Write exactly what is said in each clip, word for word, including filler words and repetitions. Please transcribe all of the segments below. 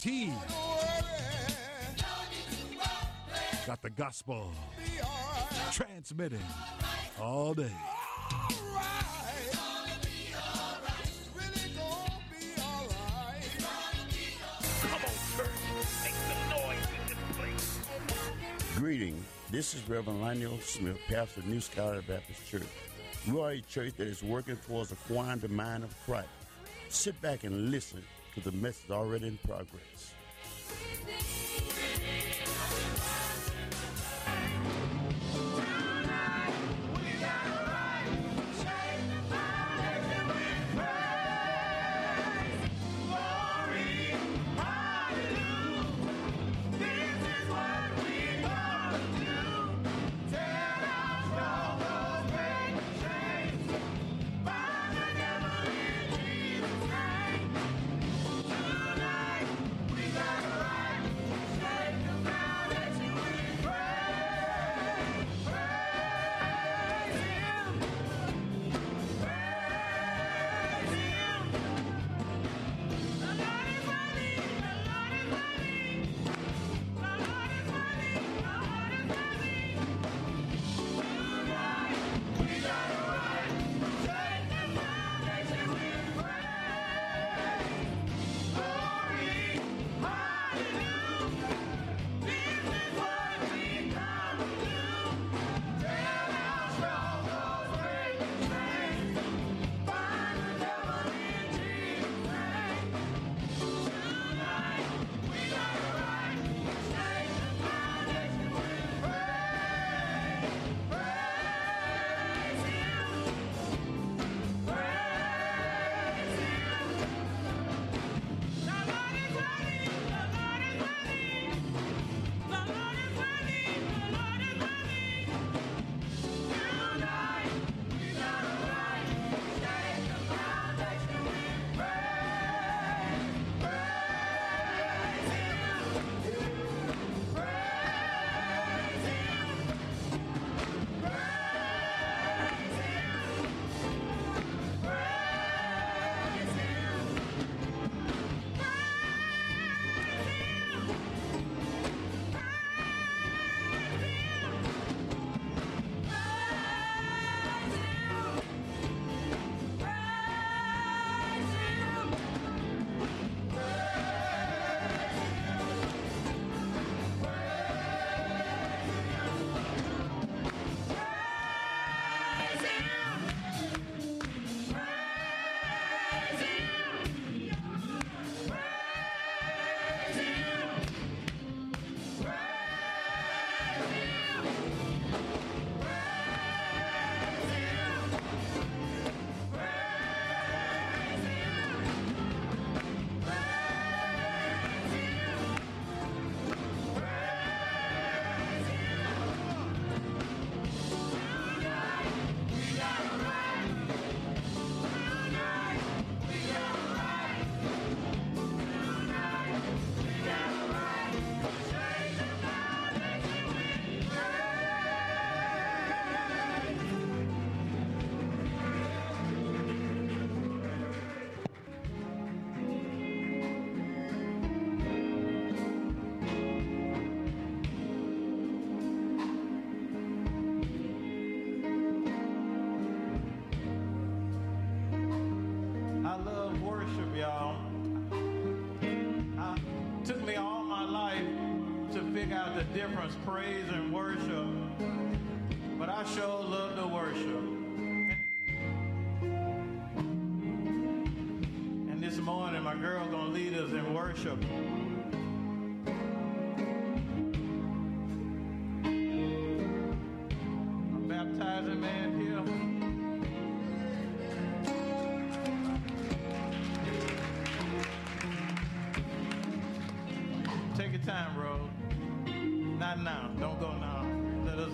T. Got the gospel transmitting all day. Come on, church, make some noise in this place. Greetings. This is Reverend Lionel Smith, pastor of New Scholar Baptist Church. We are a church that is working towards acquiring the mind of Christ. Sit back and listen to the message already in progress. Difference, praise and worship, but I sure love to worship. And this morning my girl gonna lead us in worship. I'm baptizing man here. Take your time, bro. Not now. Don't go now. Let us.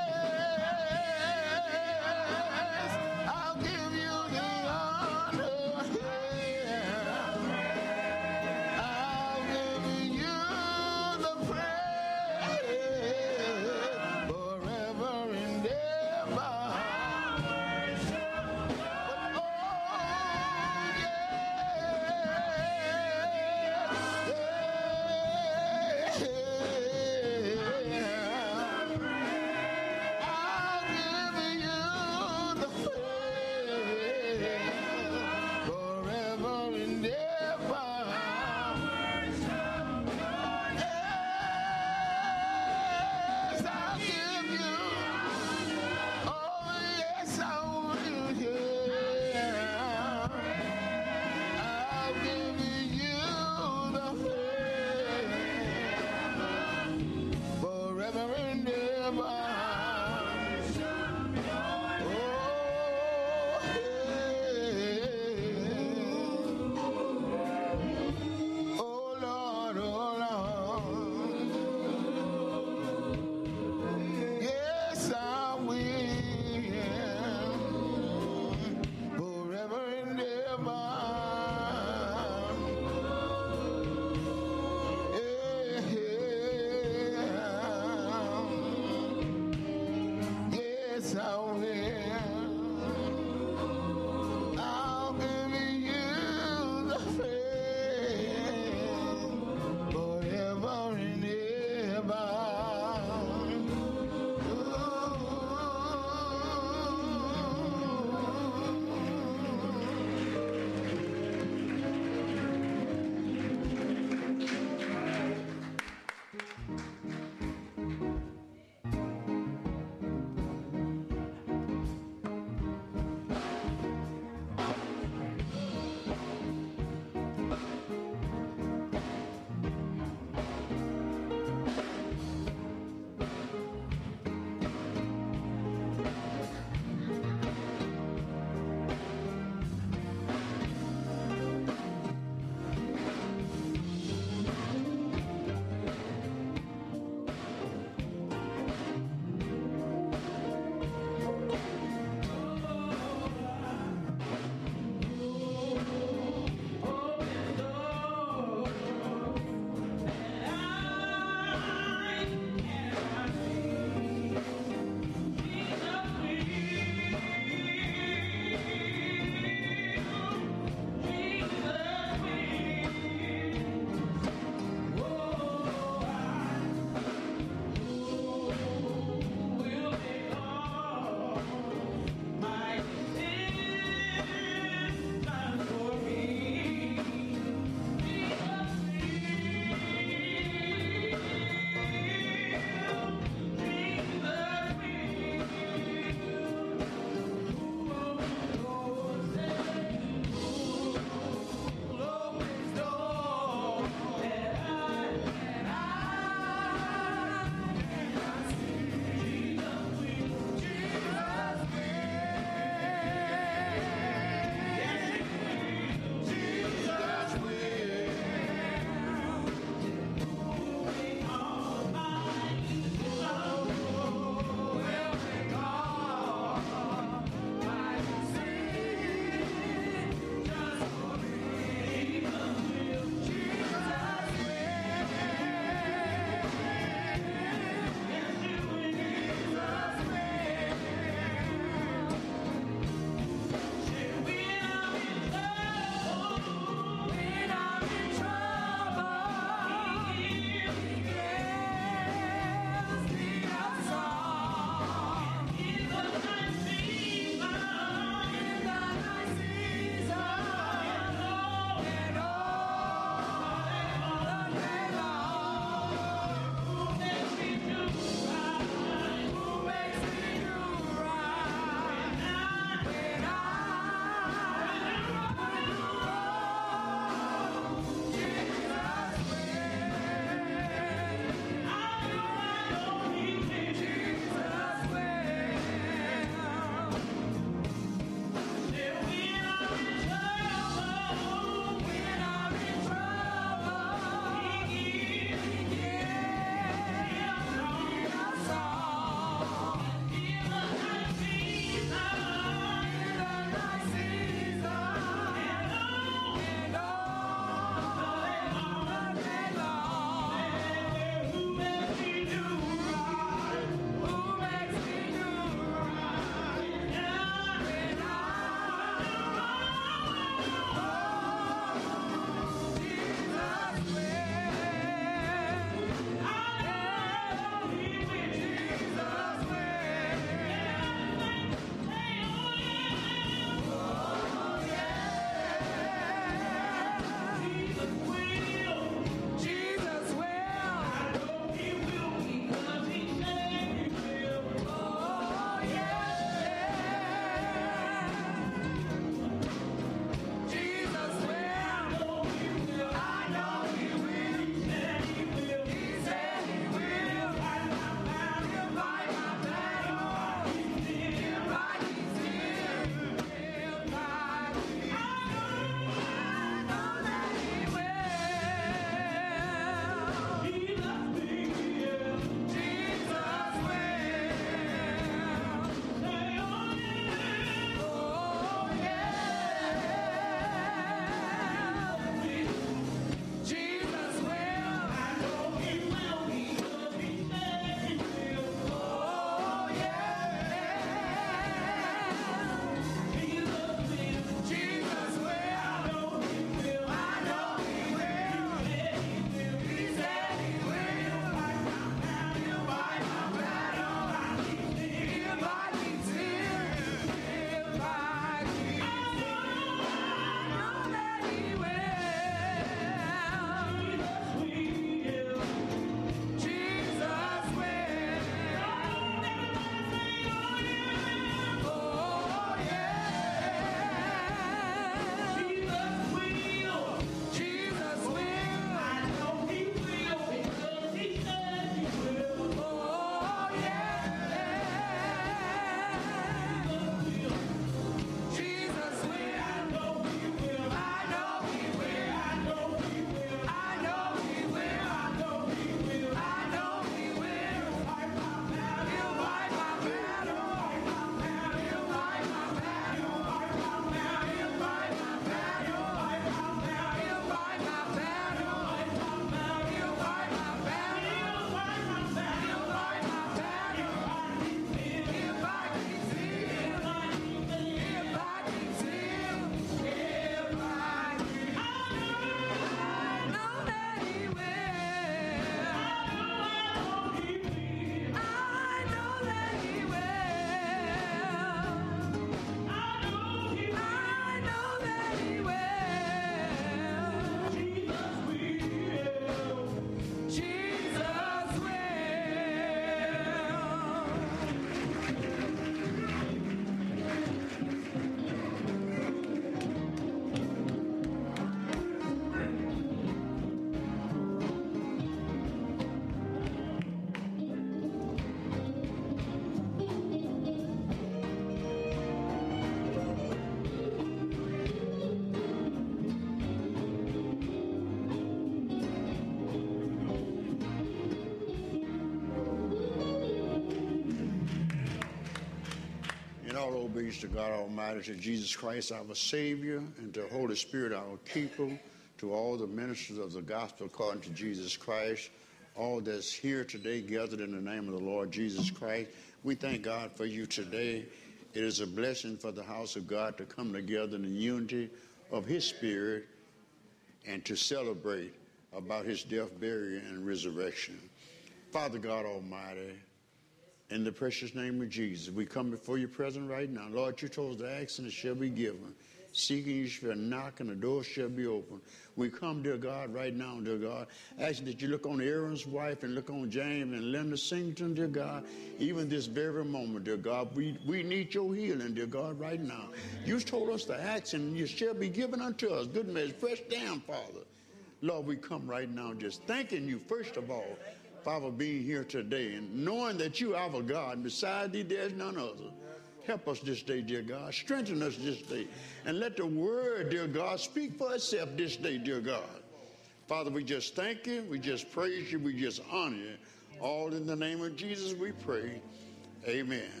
All obedience to God Almighty, to Jesus Christ, our Savior, and to the Holy Spirit, our keeper, to all the ministers of the gospel according to Jesus Christ, all that's here today gathered in the name of the Lord Jesus Christ. We thank God for you today. It is a blessing for the house of God to come together in the unity of his Spirit and to celebrate about his death, burial, and resurrection. Father God Almighty, in the precious name of Jesus, we come before your presence right now. Lord, you told us to ask and it shall be given. Seeking you shall knock and the door shall be open. We come, dear God, right now, dear God, asking that you look on Aaron's wife and look on James and Linda Singleton, dear God, even this very moment, dear God. We, we need your healing, dear God, right now. You told us to ask and you shall be given unto us. Good measure, fresh down, Father. Lord, we come right now just thanking you, first of all, Father, being here today and knowing that you are our God, and beside thee there's none other. Help us this day, dear God. Strengthen us this day. And let the word, dear God, speak for itself this day, dear God. Father, we just thank you. We just praise you. We just honor you. All in the name of Jesus we pray. Amen. Amen.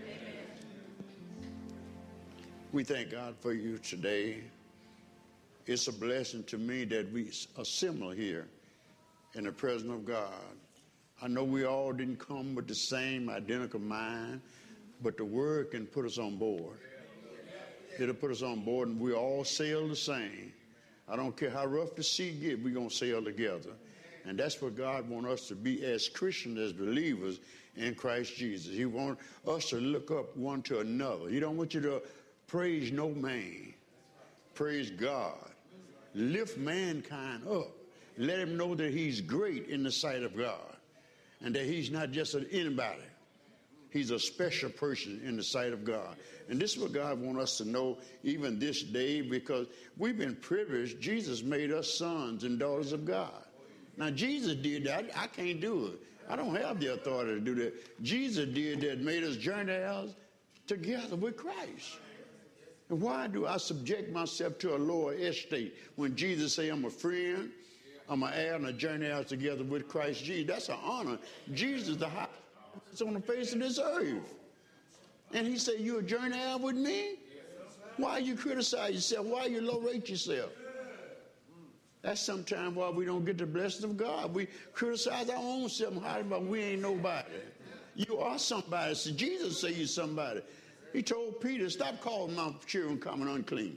We thank God for you today. It's a blessing to me that we assemble here in the presence of God. I know we all didn't come with the same identical mind, but the word can put us on board. It'll put us on board and we all sail the same. I don't care how rough the sea gets, we're going to sail together. And that's what God wants us to be as Christians, as believers in Christ Jesus. He wants us to look up one to another. He don't want you to praise no man. Praise God. Lift mankind up. Let him know that he's great in the sight of God and that he's not just an anybody. He's a special person in the sight of God. And this is what God wants us to know even this day, because we've been privileged. Jesus made us sons and daughters of God. Now, Jesus did that. I, I can't do it. I don't have the authority to do that. Jesus did that, made us joint heirs together with Christ. And why do I subject myself to a lower estate when Jesus say I'm a friend, I'm an heir and a joint heir together with Christ Jesus? That's an honor. Jesus, the highest on the face of this earth. And he said, you a joint heir with me? Why you criticize yourself? Why you low rate yourself? That's sometimes why we don't get the blessing of God. We criticize our own self, but we ain't nobody. You are somebody. So Jesus said you're somebody. He told Peter, stop calling my children common unclean.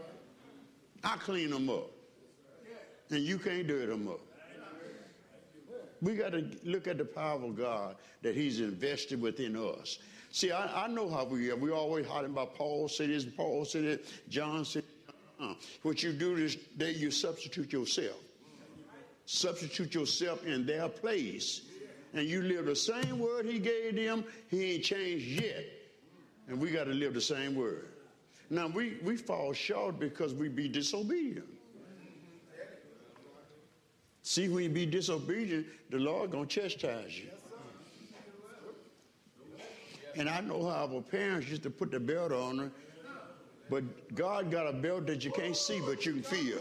I clean them up. And you can't dirty them up. We got to look at the power of God that he's invested within us. See, I, I know how we are. We always hollering about Paul said this, Paul said it, John said uh, what you do this day, you substitute yourself. Substitute yourself in their place. And you live the same word he gave them. He ain't changed yet. And we got to live the same word. Now, we, we fall short because we be disobedient. See, when you be disobedient, the Lord going to chastise you. And I know how our parents used to put the belt on her, but God got a belt that you can't see, but you can feel.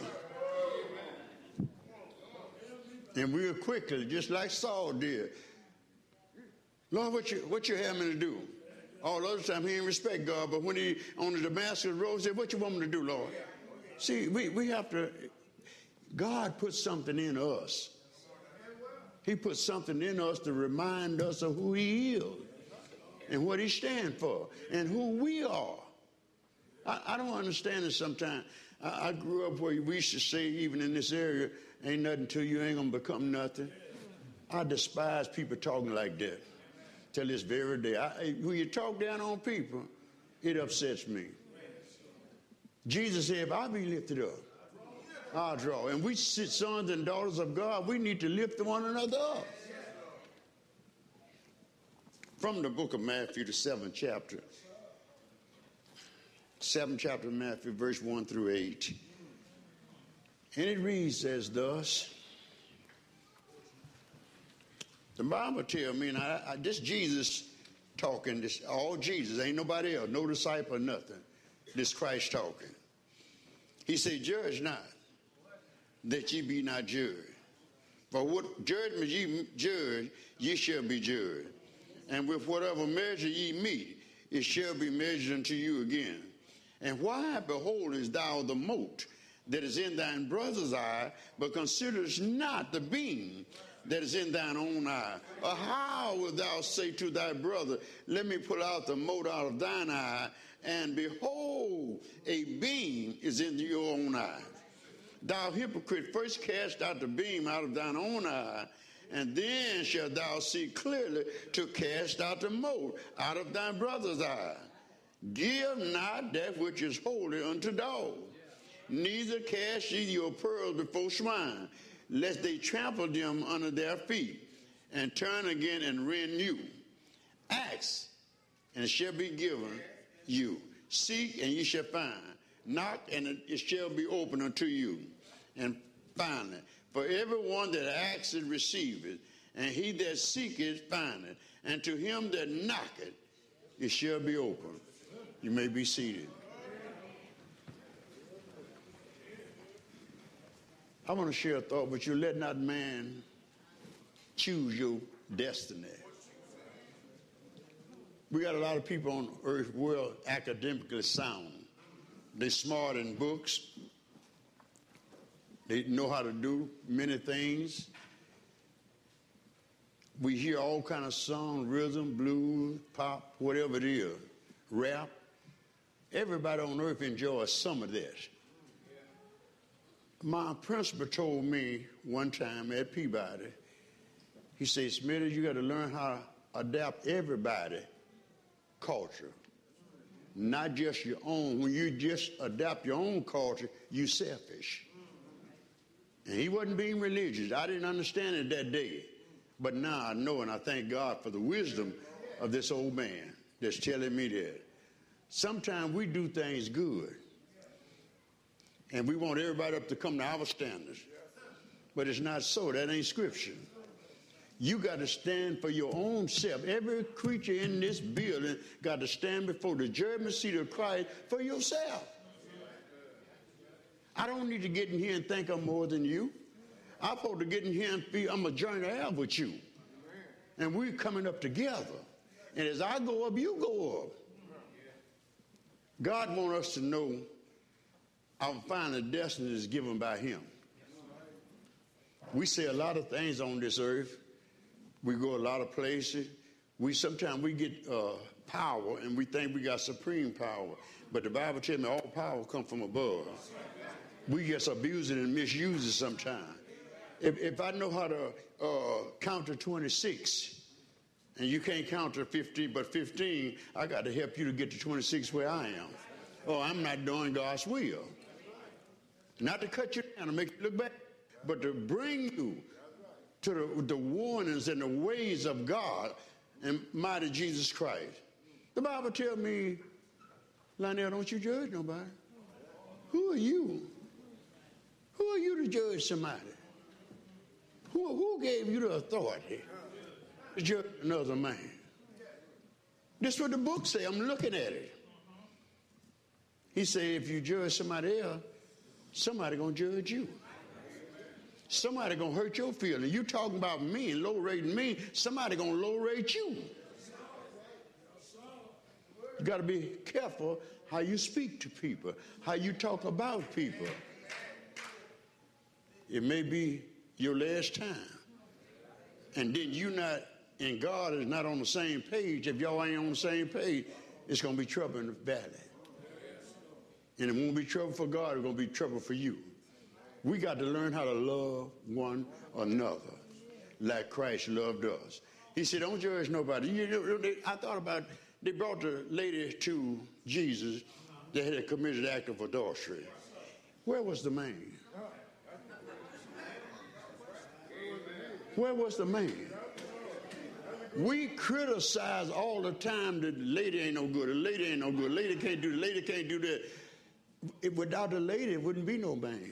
And real quickly, just like Saul did, Lord, what you, what you have me to do? All the other time, he didn't respect God, but when he on the Damascus road, he said, what you want me to do, Lord? See, we, we have to... God put something in us. He put something in us to remind us of who he is and what he stands for and who we are. I, I don't understand it sometimes. I, I grew up where we used to say, even in this area, ain't nothing to you, ain't going to become nothing. I despise people talking like that till this very day. I, when you talk down on people, it upsets me. Jesus said, if I be lifted up, I'll draw. And we sons and daughters of God, we need to lift one another up. From the book of Matthew, the seventh chapter. Seventh chapter of Matthew, verse one through eight. And it reads as thus. The Bible tells me, and I, I, this Jesus talking, this all Jesus, ain't nobody else, no disciple, nothing. This Christ talking. He said, judge not, that ye be not judged. For what judgment ye judge, ye shall be judged. And with whatever measure ye meet, it shall be measured unto you again. And why beholdest thou the mote that is in thine brother's eye, but considerest not the beam that is in thine own eye? Or how wilt thou say to thy brother, let me pull out the mote out of thine eye, and behold, a beam is in your own eye? Thou hypocrite, first cast out the beam out of thine own eye, and then shalt thou see clearly to cast out the mote out of thy brother's eye. Give not that which is holy unto dogs, neither cast ye your pearls before swine, lest they trample them under their feet, and turn again and rend you. Ask, and it shall be given you. Seek, and ye shall find. Knock, and it shall be opened unto you. And finally, for everyone that asketh receiveth, and he that seeketh findeth, and to him that knocketh it shall be opened. You may be seated. I want to share a thought with you. Let not man choose your destiny. We got a lot of people on earth world academically sound. They're smart in books. They know how to do many things. We hear all kind of song, rhythm, blues, pop, whatever it is, rap. Everybody on earth enjoys some of this. My principal told me one time at Peabody, he said, Smitty, you got to learn how to adapt everybody's culture, not just your own. When you just adapt your own culture, you selfish. And he wasn't being religious. I didn't understand it that day. But now I know, and I thank God for the wisdom of this old man that's telling me that. Sometimes we do things good, and we want everybody up to come to our standards. But it's not so. That ain't scripture. You got to stand for your own self. Every creature in this building got to stand before the judgment seat of Christ for yourself. I don't need to get in here and think I'm more than you. I'm supposed to get in here and feel I'm a joint heir with you. And we're coming up together. And as I go up, you go up. God wants us to know our final destiny is given by him. We say a lot of things on this earth. We go a lot of places. We sometimes we get uh, power and we think we got supreme power. But the Bible tells me all power comes from above. We just abuse it and misuse it sometimes. If, if I know how to uh, count to twenty-six, and you can't count to fifteen, but fifteen, I got to help you to get to twenty-six where I am. Oh, I'm not doing God's will. Not to cut you down and make you look bad, but to bring you to the, the warnings and the ways of God and mighty Jesus Christ. The Bible tells me, Lionel, don't you judge nobody. Who are you? Who are you to judge somebody? Who, who gave you the authority to judge another man? This is what the book says. I'm looking at it. He said, if you judge somebody else, somebody going to judge you. Somebody going to hurt your feelings. You talking about me and low-rating me, somebody going to low-rate you. You got to be careful how you speak to people, how you talk about people. It may be your last time. And then you not, and God is not on the same page. If y'all ain't on the same page, it's going to be trouble in the valley. And it won't be trouble for God, it's going to be trouble for you. We got to learn how to love one another like Christ loved us. He said, don't judge nobody. You know, they, I thought about, they brought the lady to Jesus that had committed an act of adultery. Where was the man? Where was the man? We criticize all the time that the lady ain't no good, the lady ain't no good, the lady can't do, the lady can't do that. If without the lady, it wouldn't be no man.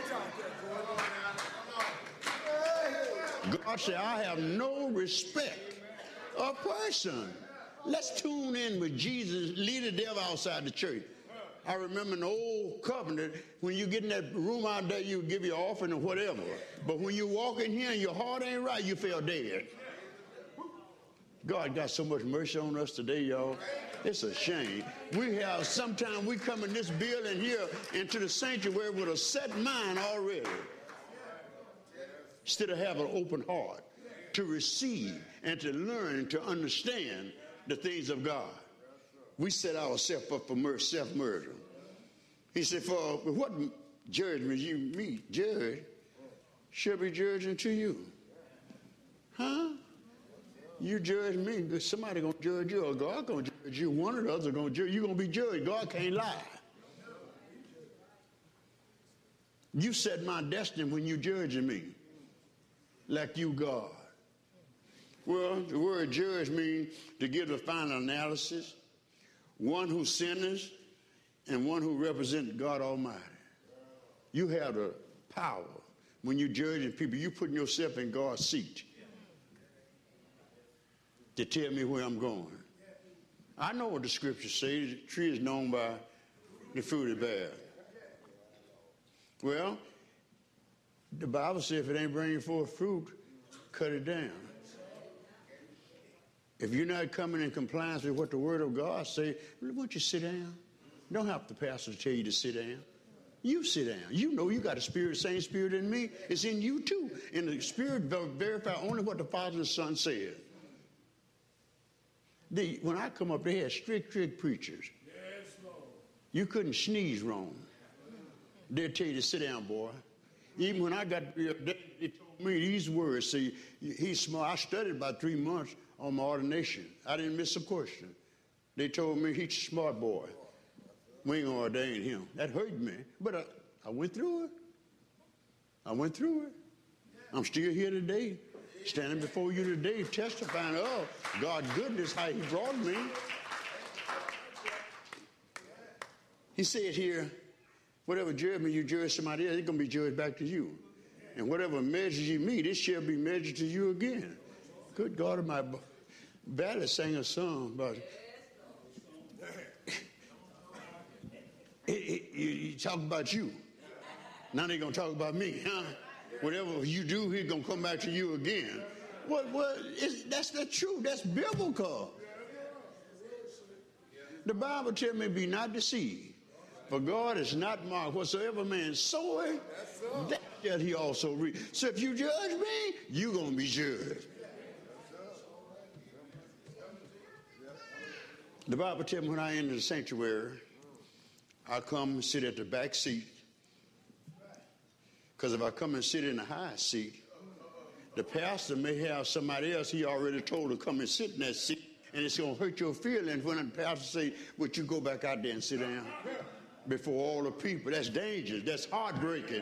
God said, I have no respect of person. Let's tune in with Jesus, lead the devil outside the church. I remember in the old covenant, when you get in that room out there, you give your offering or whatever. But when you walk in here and your heart ain't right, you feel dead. God got so much mercy on us today, y'all. It's a shame. We have, sometimes we come in this building here into the sanctuary with a set mind already. Instead of having an open heart to receive and to learn and to understand the things of God. We set ourselves up for self-murder. He said, for what judgment you meet, judge, shall be judging to you. Huh? You judge me, somebody going to judge you, or God going to judge you. One or the other going to judge you. You're going to be judged. God can't lie. You set my destiny when you judging me like you God. Well, the word judge means to give the final analysis, one who sinners and one who represents God Almighty. You have the power when you're judging people. You're putting yourself in God's seat to tell me where I'm going. I know what the scriptures say. The tree is known by the fruit it bears. Well, the Bible says if it ain't bringing forth fruit, cut it down. If you're not coming in compliance with what the Word of God says, why don't you sit down? You don't have the pastor tell you to sit down. You sit down. You know you got a spirit, same spirit in me. It's in you too. And the Spirit verify only what the Father and the Son said. The, when I come up, they had strict, strict preachers. Yes, Lord. You couldn't sneeze wrong. They'll tell you to sit down, boy. Even when I got, they told me these words. See, he's smart. I studied about three months on my ordination. I didn't miss a question. They told me he's a smart boy. We ain't gonna ordain him. That hurt me, but I, I went through it. I went through it. I'm still here today, standing before you today, testifying of God's goodness, how he brought me. He said here, whatever judgment you judge somebody else, it's going to be judged back to you. And whatever measure you meet, it shall be measured to you again. Good God, my Valley sang a song about it. It, it, you, you talk about you. Now they're going to talk about me, huh? Whatever you do, he's going to come back to you again. What? What? It's, that's the truth. That's biblical. The Bible tells me, be not deceived. For God is not mocked. Whatsoever man soweth, that shall he also reap. So if you judge me, you're going to be judged. The Bible tells me when I enter the sanctuary, I come and sit at the back seat. Because if I come and sit in the high seat, the pastor may have somebody else he already told to come and sit in that seat, and it's going to hurt your feelings when the pastor say, would you go back out there and sit down before all the people? That's dangerous. That's heartbreaking.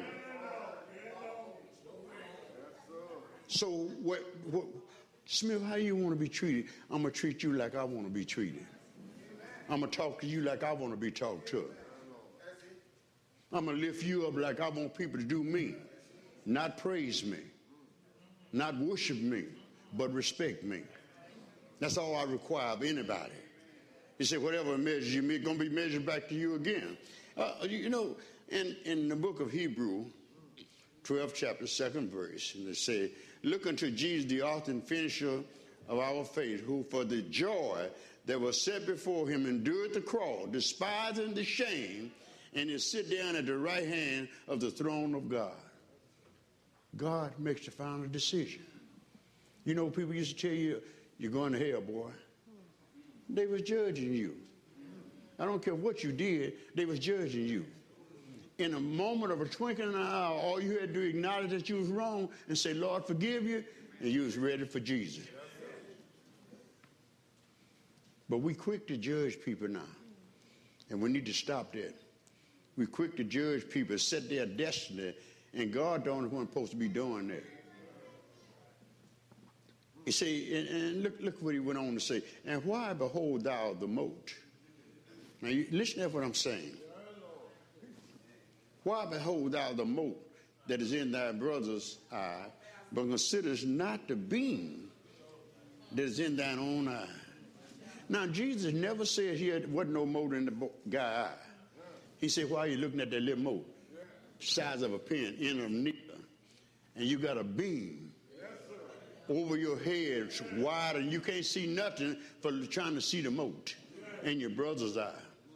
So, what, what, Smith, how you want to be treated? I'm going to treat you like I want to be treated. I'm going to talk to you like I want to be talked to. I'm going to lift you up like I want people to do me, not praise me, not worship me, but respect me. That's all I require of anybody. He said, whatever measure you meet, going to be measured back to you again. Uh, you know, in, in the book of Hebrew, twelfth chapter, second verse, and they say, look unto Jesus, the author and finisher of our faith, who for the joy that was set before him endured the cross, despising the shame, and is sit down at the right hand of the throne of God. God makes the final decision. You know, people used to tell you, you're going to hell, boy. They was judging you. I don't care what you did, they was judging you. In a moment of a twinkling of an eye, all you had to do is acknowledge that you was wrong and say, Lord, forgive you, and you was ready for Jesus. But we quick to judge people now, and we need to stop that. We quick to judge people, set their destiny, and God the only one supposed to be doing that. You see, and, and look, look what he went on to say. And why behold thou the mote? Now, you, listen to what I'm saying. Why behold thou the mote that is in thy brother's eye, but considers not the beam that is in thine own eye? Now, Jesus never said he had, wasn't no mote in the guy's eye. He said, why are you looking at that little mote? Size of a pin, in a needle, and you got a beam over your head. It's wide, and you can't see nothing for trying to see the mote in your brother's eye.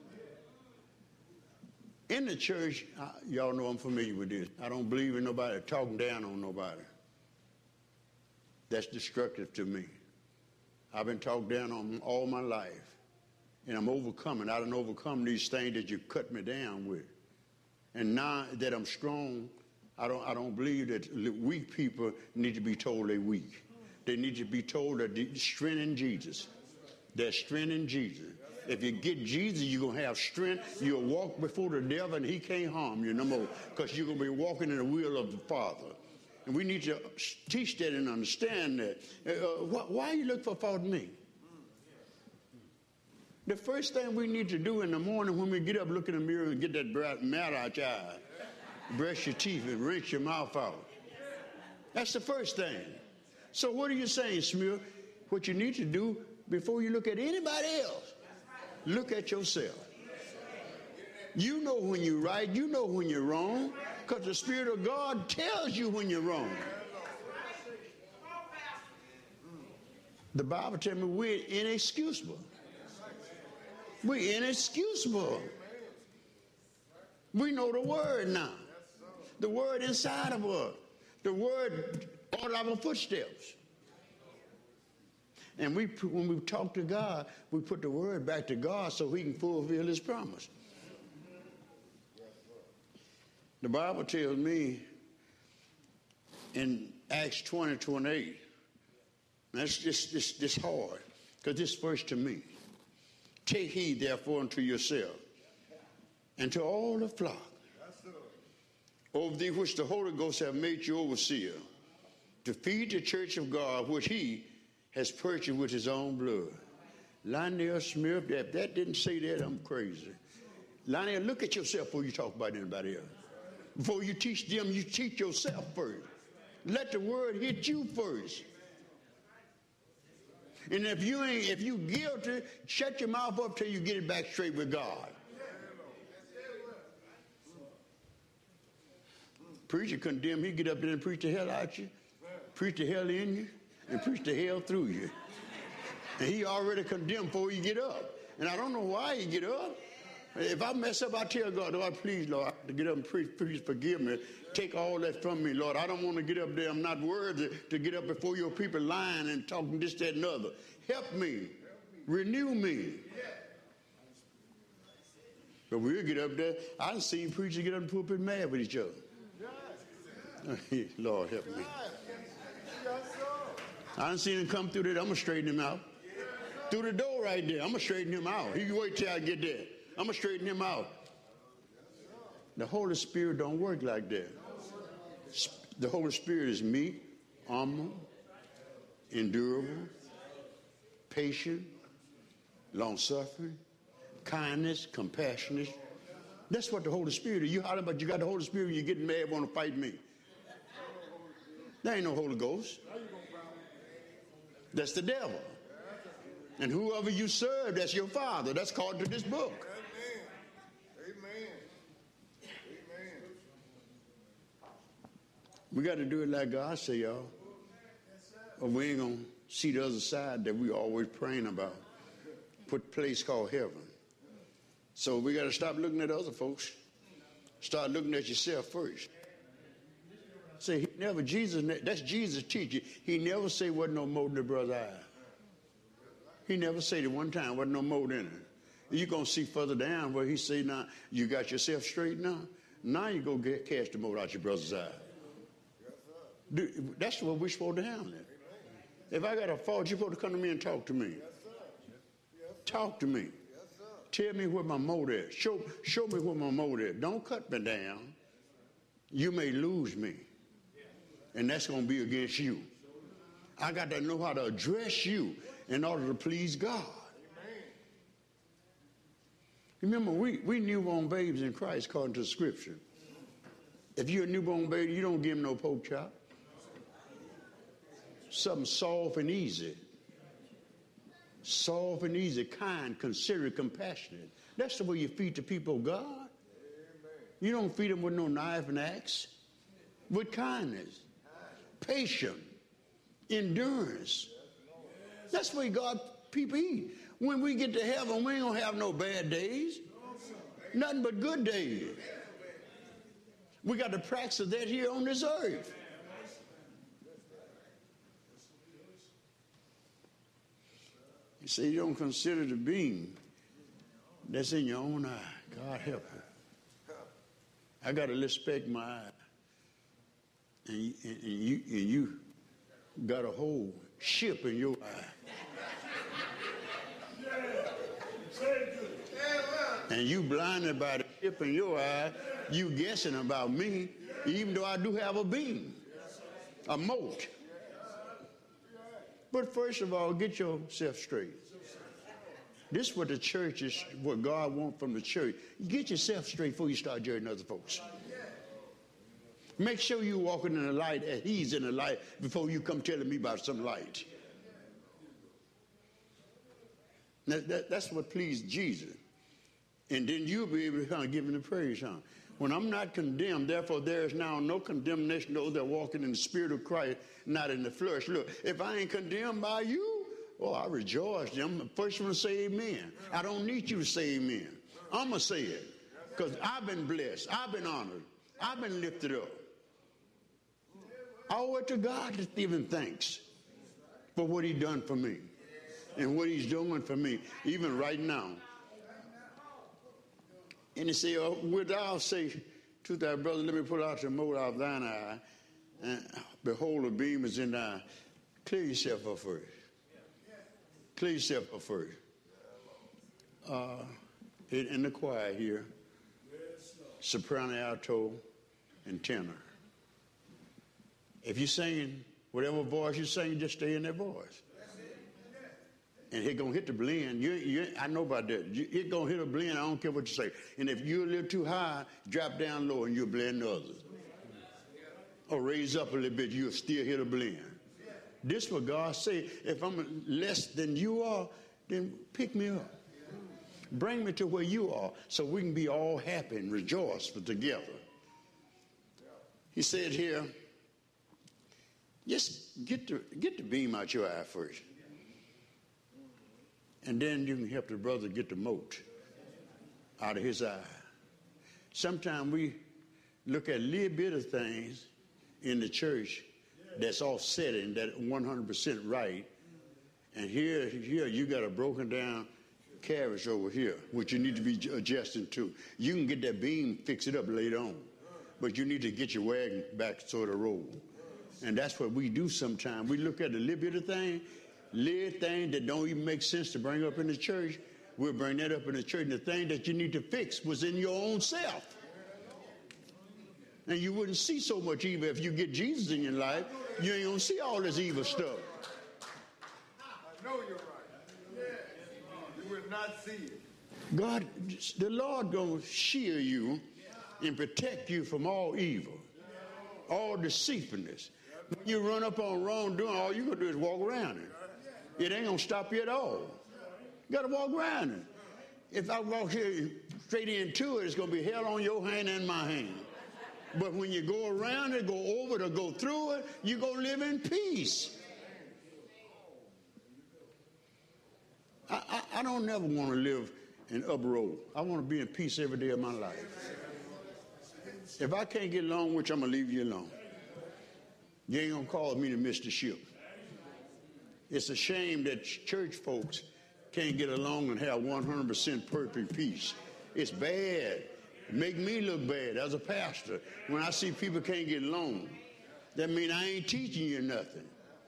In the church, I, y'all know I'm familiar with this. I don't believe in nobody talking down on nobody. That's destructive to me. I've been talked down on all my life, and I'm overcoming. I done overcome these things that you cut me down with. And now that I'm strong, I don't, I don't believe that weak people need to be told they're weak. They need to be told that there's strength in Jesus. There's strength in Jesus. If you get Jesus, you're going to have strength. You'll walk before the devil, and he can't harm you no more, because you're going to be walking in the will of the Father. And we need to teach that and understand that. Uh, why, why you look for fault in me? The first thing we need to do in the morning when we get up, look in the mirror and get that bright matter out your eye. Brush your teeth and rinse your mouth out. That's the first thing. So what are you saying, Smith? What you need to do before you look at anybody else, look at yourself. You know when you're right. You know when you're wrong, because the Spirit of God tells you when you're wrong. The Bible tells me we're inexcusable. We're inexcusable. We know the Word now. The Word inside of us. The Word order our footsteps. And we, when we talk to God, we put the Word back to God so He can fulfill His promise. The Bible tells me in Acts twenty, twenty-eight, that's just this, this hard, because this verse to me. Take heed, therefore, unto yourself, and to all the flock, over thee which the Holy Ghost have made you overseer, to feed the church of God, which He has purchased with His own blood. Lionel Smith, if that didn't say that, I'm crazy. Lionel, look at yourself before you talk about anybody else. Before you teach them, you teach yourself first. Let the word hit you first. And if you ain't, if you guilty, shut your mouth up till you get it back straight with God. Preacher condemn, he get up there and preach the hell out you, preach the hell in you, and preach the hell through you. And he already condemned before you get up. And I don't know why you get up. If I mess up, I tell God, Lord, please, Lord, to get up and preach, please forgive me. Take all that from me, Lord. I don't want to get up there. I'm not worthy to get up before your people lying and talking this, that, and other. Help me. Renew me. But we'll get up there. I've seen preachers get up in the pulpit mad with each other. Lord, help me. I done seen him come through there. I'm going to straighten him out. Through the door right there. I'm going to straighten him out. He can wait till I get there. I'm going to straighten him out. The Holy Spirit don't work like that. The Holy Spirit is meek, humble, endurable, patient, long-suffering, kindness, compassionate. That's what the Holy Spirit is. You holler about you got the Holy Spirit and you're getting mad, want to fight me. There ain't no Holy Ghost. That's the devil. And whoever you serve, that's your father. That's called to this book. We got to do it like God say, y'all. Or we ain't going to see the other side that we always praying about. Put place called heaven. So we got to stop looking at other folks. Start looking at yourself first. Say, he never, Jesus, that's Jesus teaching. He never say wasn't no mote in the brother's eye. He never said it one time, wasn't no mote in it. You're going to see further down where he say, now, you got yourself straight now. Now you go get cast the mote out your brother's eye. That's what we're supposed to handle it. If I got a fault, you're supposed to come to me and talk to me. Talk to me. Tell me where my mote is. Show, show me where my mote is. Don't cut me down. You may lose me. And that's going to be against you. I got to know how to address you in order to please God. Remember, we, we newborn babies in Christ according to the Scripture. If you're a newborn baby, you don't give him no pork chop. Something soft and easy. Soft and easy, kind, considerate, compassionate. That's the way you feed the people of God. Amen. You don't feed them with no knife and axe. With kindness. Patient. endurance. That's where God people eat. When we get to heaven, we ain't going to have no bad days. Nothing but good days. We got to practice that here on this earth. You say you don't consider the beam that's in your own eye. God help you. I got to little speck in my eye. And, and, and, you, and you got a whole ship in your eye. And you blinded by the ship in your eye, you guessing about me, even though I do have a beam, a moat. But first of all, get yourself straight. This is what the church is, what God wants from the church. Get yourself straight before you start judging other folks. Make sure you're walking in the light and he's in the light before you come telling me about some light. That, that, that's what pleased Jesus. And then you'll be able to kind of give him the praise, huh? When I'm not condemned, therefore there is now no condemnation to those that are walking in the spirit of Christ, not in the flesh. Look, if I ain't condemned by you, oh, I rejoice. I'm the first one to say amen. I don't need you to say amen. I'm going to say it because I've been blessed. I've been honored. I've been lifted up. I owe it to God to give him thanks for what he done for me and what he's doing for me, even right now. And he said, oh, without say to thy brother, let me pull out the mote out of thine eye, and behold, the beam is in thine. Clear yourself up first. Clear yourself up first. Uh, in, in the choir here, soprano, alto, and tenor. If you're singing whatever voice you're singing, just stay in that voice. And it's going to hit the blend. You, you, I know about that. It's going to hit a blend. I don't care what you say. And if you're a little too high, drop down low and you'll blend others. Or raise up a little bit, you'll still hit a blend. This is what God say. If I'm less than you are, then pick me up. Bring me to where you are so we can be all happy and rejoice together. He said here, just get the, get the beam out your eye first. And then you can help the brother get the mote out of his eye. Sometimes we look at a little bit of things in the church that's offsetting, that one hundred percent right. And here, here you got a broken down carriage over here, which you need to be adjusting to. You can get that beam, fix it up later on. But you need to get your wagon back to the road. And that's what we do sometimes. We look at a little bit of thing, little thing that don't even make sense to bring up in the church. We'll bring that up in the church. And the thing that you need to fix was in your own self. And you wouldn't see so much evil if you get Jesus in your life. You ain't going to see all this evil stuff. I know you're right. Yeah. You would not see it. God, the Lord going to shield you and protect you from all evil, all deceitfulness. When you run up on wrongdoing, all you going to do is walk around it. It ain't going to stop you at all. You got to walk around it. If I walk here straight into it, it's going to be hell on your hand and my hand. But when you go around it, go over it, or go through it, you're going to live in peace. I, I, I don't never want to live in uproar. I want to be in peace every day of my life. If I can't get along with you, I'm going to leave you alone. You ain't going to cause me to miss the ship. It's a shame that church folks can't get along and have one hundred percent perfect peace. It's bad. It make me look bad as a pastor. When I see people can't get along, that means I ain't teaching you nothing.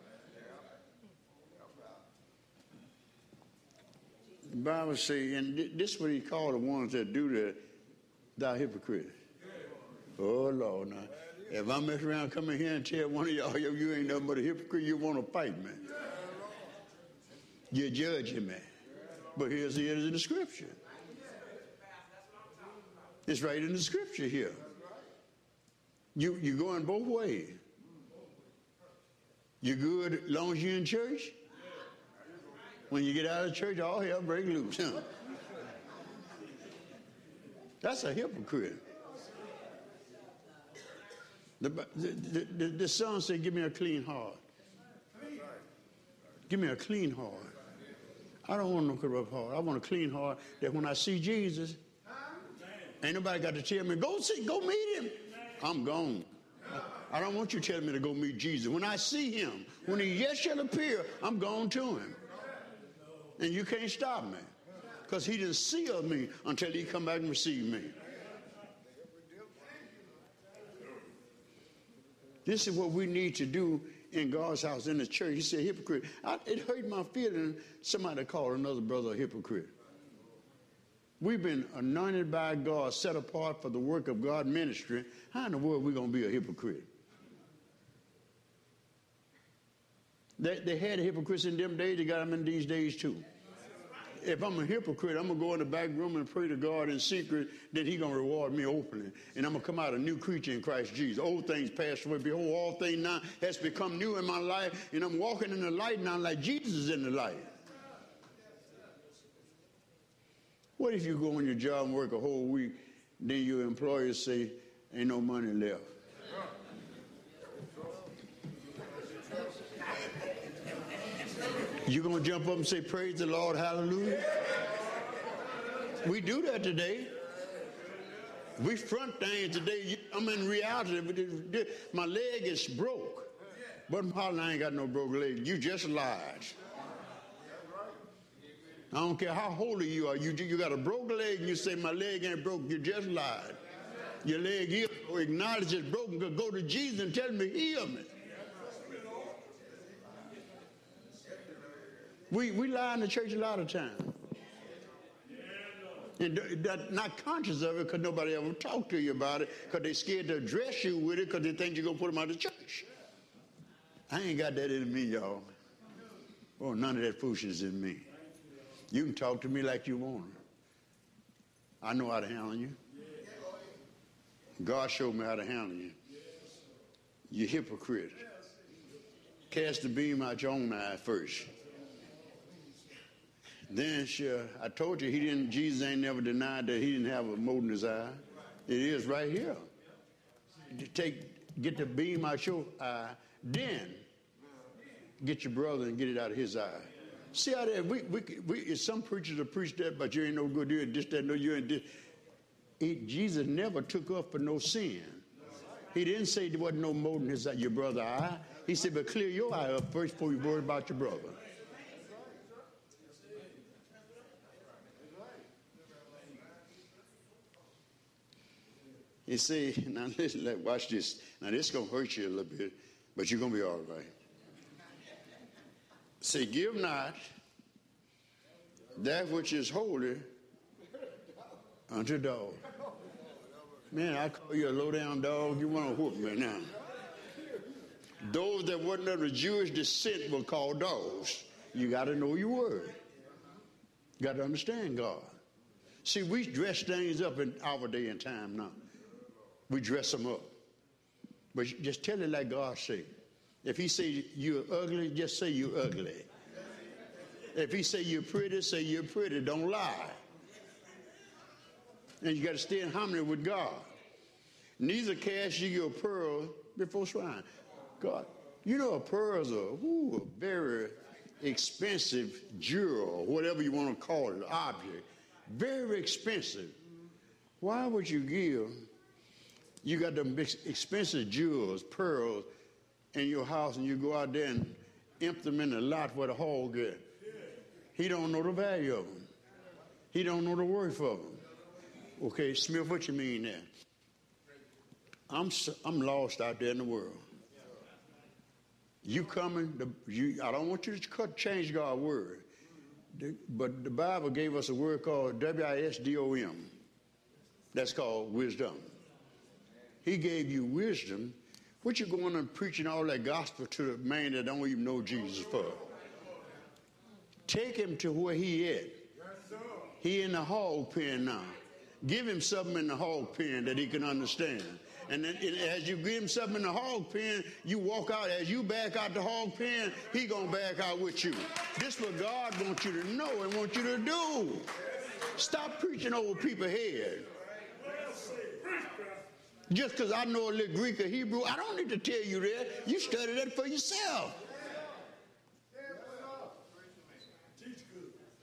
The Bible says, and this is what he called the ones that do that, thou hypocrite. Oh, Lord, now, if I mess around, come in here and tell one of y'all, you ain't nothing but a hypocrite, you want to fight me. You're judging me. But here's the end of the scripture. It's right in the scripture here. You, you're going both ways. You're good as long as you're in church. When you get out of church, all hell break loose. Huh? That's a hypocrite. The, the, the, the son said, give me a clean heart. Give me a clean heart. I don't want no corrupt heart. I want a clean heart that when I see Jesus, ain't nobody got to tell me, go see, go meet him. I'm gone. I don't want you telling me to go meet Jesus. When I see him, when he yet shall appear, I'm gone to him. And you can't stop me. Because he didn't seal me until he come back and receive me. This is what we need to do in God's house, in the church. He said, hypocrite. I, it hurt my feeling somebody called another brother a hypocrite. We've been anointed by God, set apart for the work of God ministry. How in the world are we going to be a hypocrite? They, they had hypocrites in them days. They got them in these days too. If I'm a hypocrite, I'm going to go in the back room and pray to God in secret, then he's going to reward me openly. And I'm going to come out a new creature in Christ Jesus. Old things passed away. Behold, all things now has become new in my life. And I'm walking in the light now like Jesus is in the light. What if you go on your job and work a whole week, then your employer say, ain't no money left? You going to jump up and say, praise the Lord, hallelujah? We do that today. We front things today. I'm in reality. My leg is broke. But I ain't got no broke leg. You just lied. I don't care how holy you are. You, you got a broke leg and you say, my leg ain't broke. You just lied. Your leg is, or acknowledge it's broken. Go to Jesus and tell him to heal me. We, we lie in the church a lot of times. And they're not conscious of it because nobody ever talked to you about it because they're scared to address you with it because they think you're going to put them out of church. I ain't got that in me, y'all. Oh, none of that foolishness in me. You can talk to me like you want to. I know how to handle you. God showed me how to handle you. You hypocrite. Cast the beam out your own eye first. Then sure, I told you he didn't. Jesus ain't never denied that he didn't have a mote in his eye. It is right here. You take, get the beam out your eye, then get your brother and get it out of his eye. See how that we we we. Some preachers will preach that, but you ain't no good. You ain't this, that, no, you ain't this. He, Jesus never took up for no sin. He didn't say there wasn't no mote in his eye, your brother's eye. He said, but clear your eye up first before you worry about your brother. You see, now listen, watch this. Now this is going to hurt you a little bit, but you're going to be all right. Say, give not that which is holy unto dog. Man, I call you a low-down dog. You want to whoop me now. Those that wasn't of the Jewish descent were called dogs. You got to know your word. You got to understand God. See, we dress things up in our day and time now. We dress them up. But just tell it like God say. If he say you're ugly, just say you're ugly. If he say you're pretty, say you're pretty. Don't lie. And you got to stay in harmony with God. Neither cast ye your pearl before swine. God, you know a pearl's a, ooh, a very expensive jewel, whatever you want to call it, object. Very expensive. Why would you give, you got them expensive jewels, pearls, in your house, and you go out there and empty them in the lot where the hog is. He don't know the value of them. He don't know the worth of them. Okay, Smith, what you mean there? I'm I'm lost out there in the world. You coming? To, you, I don't want you to cut, change God's word, the, but the Bible gave us a word called W I S D O M. That's called wisdom. He gave you wisdom. What you going and preaching all that gospel to the man that don't even know Jesus for? Take him to where he at. He in the hog pen now. Give him something in the hog pen that he can understand. And then and as you give him something in the hog pen, you walk out. As you back out the hog pen, he going to back out with you. This is what God wants you to know and wants you to do. Stop preaching over people's head. Just because I know a little Greek or Hebrew, I don't need to tell you that. You study that for yourself.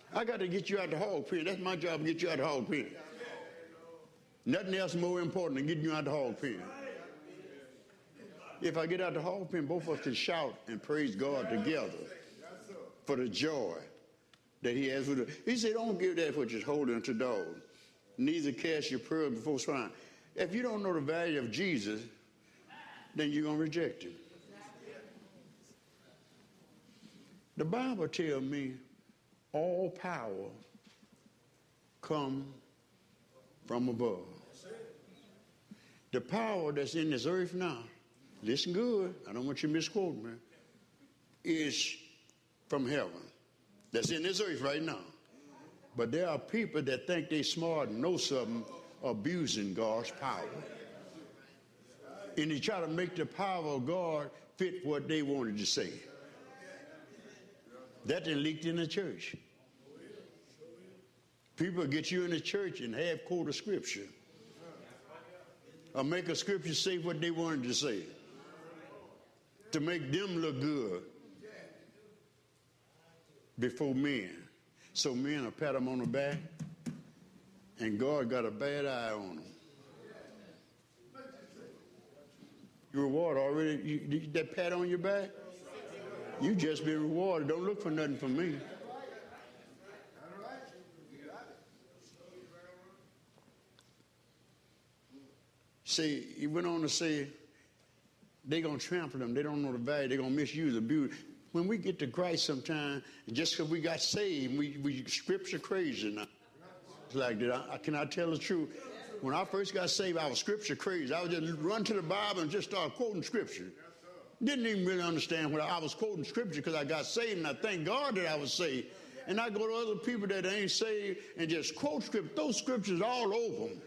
I got to get you out the hog pen. That's my job, to get you out the hog pen. Nothing else more important than getting you out the hog pen. If I get out the hog pen, both of us can shout and praise God together for the joy that he has with us. He said, don't give that which is holy unto dogs, neither cast your pearl before swine. If you don't know the value of Jesus, then you're going to reject him. The Bible tells me all power comes from above. The power that's in this earth now, listen good, I don't want you to misquote me, is from heaven. That's in this earth right now. But there are people that think they smart and know something, abusing God's power. And they try to make the power of God fit what they wanted to say. That then leaked in the church. People get you in the church and half quote a scripture. Or make a scripture say what they wanted to say. To make them look good before men. So men will pat them on the back, and God got a bad eye on them. Your reward already, you, that pat on your back, you just been rewarded. Don't look for nothing from me. See, he went on to say, they're going to trample them. They don't know the value. They're going to misuse, abuse. When we get to Christ sometime, just because we got saved, we, we scripture crazy now. It's like that. I, I cannot tell the truth. When I first got saved, I was scripture crazy. I would just run to the Bible and just start quoting scripture. Didn't even really understand what I, I was quoting scripture because I got saved, and I thank God that I was saved. And I go to other people that ain't saved and just quote scripture, throw scriptures all over them.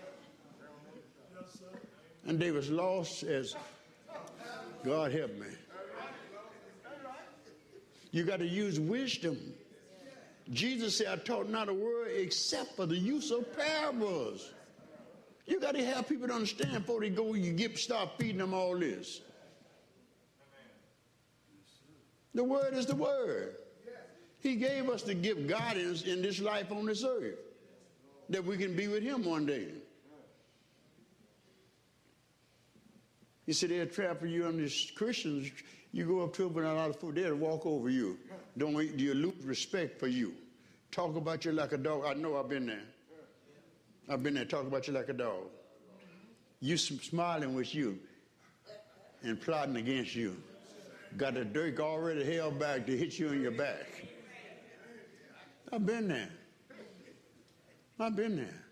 And they was lost as God help me. You got to use wisdom. Jesus said, I taught not a word except for the use of parables. You got to have people to understand before they go, you get start feeding them all this. The word is the word. He gave us to give guidance in this life on this earth, that we can be with him one day. He said, they'll trample you on these Christians. You go up to them with a lot of food, they'll walk over you. Don't you lose respect for you. Talk about you like a dog. I know I've been there. I've been there. Talk about you like a dog. You smiling with you and plotting against you. Got the dirk already held back to hit you in your back. I've been there. I've been there.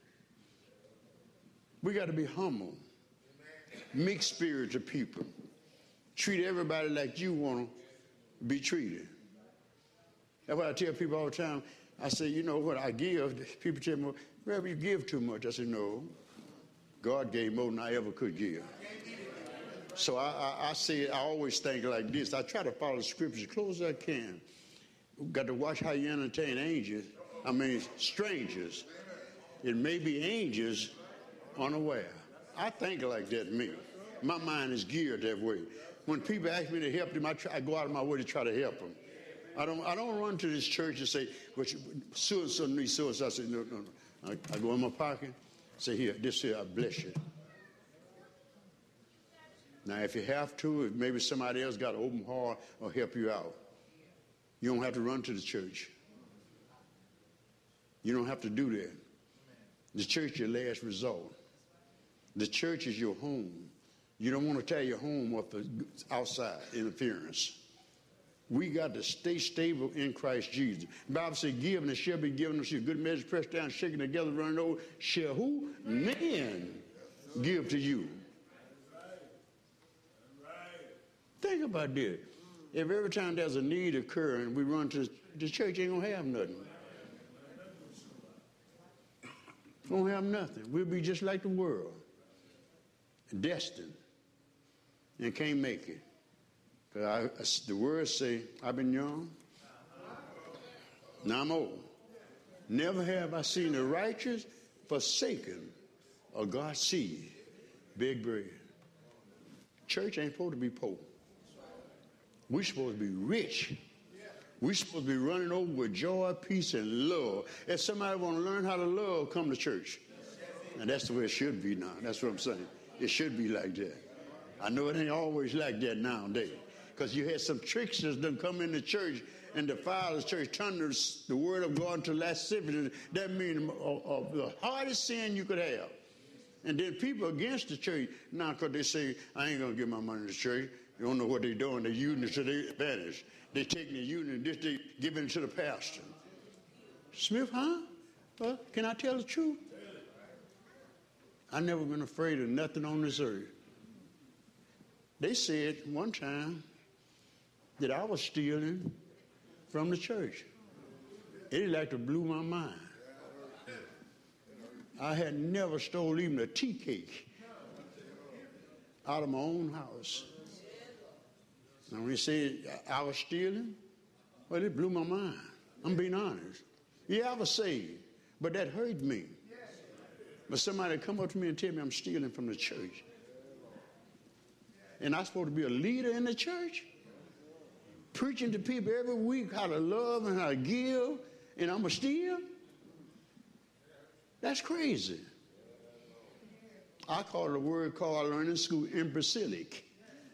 We got to be humble. Mixed spirits of people. Treat everybody like you want to be treated. That's what I tell people all the time. I say, you know what, I give. People tell me, Reverend, you give too much. I say, no. God gave more than I ever could give. So I, I, I say, I always think like this. I try to follow the scriptures as close as I can. Got to watch how you entertain angels. I mean, strangers. It may be angels unaware. I think like that to me. My mind is geared that way. When people ask me to help them, I, try, I go out of my way to try to help them. I don't I don't run to this church and say, well, so-and-so needs so-and-so. I say, no, no, no. I, I go in my pocket, say, here, this here, I bless you. Now, if you have to, if maybe somebody else got an open heart or help you out, you don't have to run to the church. You don't have to do that. The church is your last resort. The church is your home. You don't want to tear your home up for outside interference. We got to stay stable in Christ Jesus. The Bible says, give and it shall be given unto you. Good measure, pressed down, shaken together, running over. Shall who? Men give to you. Think about this. If every time there's a need occurring, we run to the church, ain't going to have nothing. Won't have nothing. We'll be just like the world. Destined. And can't make it. Because the words say, I've been young. Now I'm old. Never have I seen the righteous forsaken or God's seed beg bread. Church ain't supposed to be poor. We're supposed to be rich We're supposed to be running over with joy, peace, and love. If somebody want to learn how to love, come to church. And that's the way it should be now. That's what I'm saying. It should be like that. I know it ain't always like that nowadays. Because you had some tricksters that come into church and defile the church, turn the, the word of God into lasciviousness. That means uh, uh, the hardest sin you could have. And then people against the church, now because they say, I ain't going to give my money to the church. You don't know what they're doing. They're using it to their advantage. They're taking the union and just they giving it to the pastor. Smith, huh? Well, can I tell the truth? I've never been afraid of nothing on this earth. They said one time that I was stealing from the church. It like to blew my mind. I had never stole even a tea cake out of my own house. And when he said I was stealing, well, it blew my mind. I'm being honest. Yeah, I was saved, but that hurt me. But somebody come up to me and tell me I'm stealing from the church. And I'm supposed to be a leader in the church? Preaching to people every week how to love and how to give, and I'm going to steal? That's crazy. I call it a word called learning school imbecilic.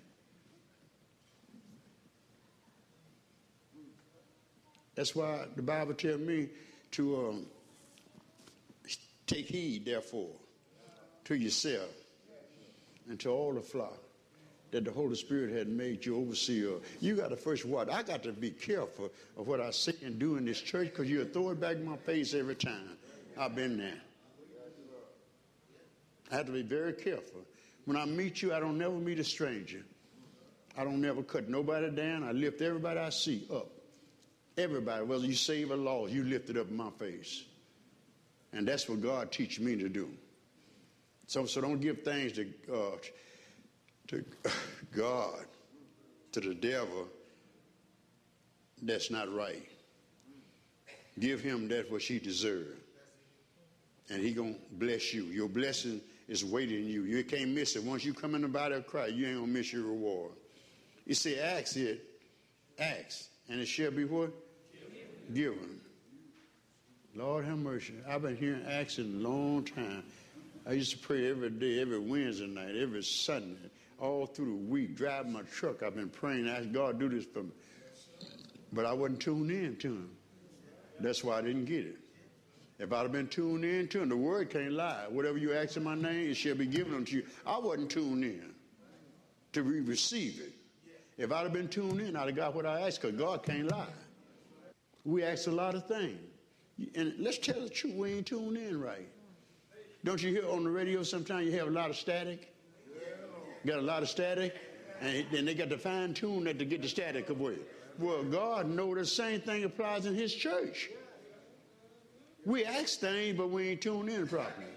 That's why the Bible tells me to um, take heed, therefore, to yourself and to all the flock that the Holy Spirit had made you overseer. You got to first watch. I got to be careful of what I say and do in this church because you'll throw it back in my face every time. I've been there. I have to be very careful. When I meet you, I don't never meet a stranger. I don't never cut nobody down. I lift everybody I see up. Everybody, whether you save or lost, you lift it up in my face. And that's what God teaches me to do. So, so don't give things to, uh, to God, to the devil, that's not right. Give him that which he deserves. And he going to bless you. Your blessing is waiting you. You can't miss it. Once you come in the body of Christ, you ain't going to miss your reward. You say, ask it, ask, and it shall be what? Given. Lord have mercy. I've been hearing ask in a long time. I used to pray every day, every Wednesday night, every Sunday, all through the week. Driving my truck, I've been praying, ask God do this for me. But I wasn't tuned in to him. That's why I didn't get it. If I'd have been tuned in to him, the word can't lie. Whatever you ask in my name, it shall be given unto you. I wasn't tuned in to re- receive it. If I'd have been tuned in, I'd have got what I asked, because God can't lie. We ask a lot of things. And let's tell the truth, we ain't tuned in right. Don't you hear on the radio sometimes you have a lot of static? Got a lot of static? And then they got to fine tune that to get the static away. Well, God knows the same thing applies in his church. We ask things, but we ain't tuned in properly.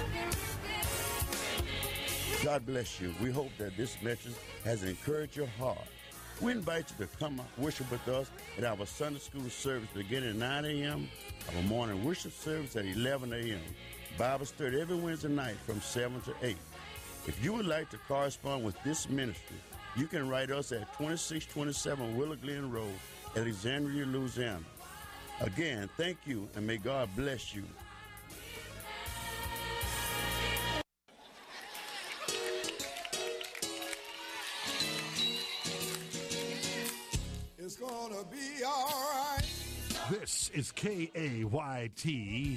God bless you. We hope that this message has encouraged your heart. We invite you to come worship with us at our Sunday school service beginning at nine a.m., our morning worship service at eleven a.m., Bible study every Wednesday night from seven to eight. If you would like to correspond with this ministry, you can write us at twenty-six twenty-seven Willow Glen Road, Alexandria, Louisiana. Again, thank you, and may God bless you. It's gonna be all right. This is K A Y T.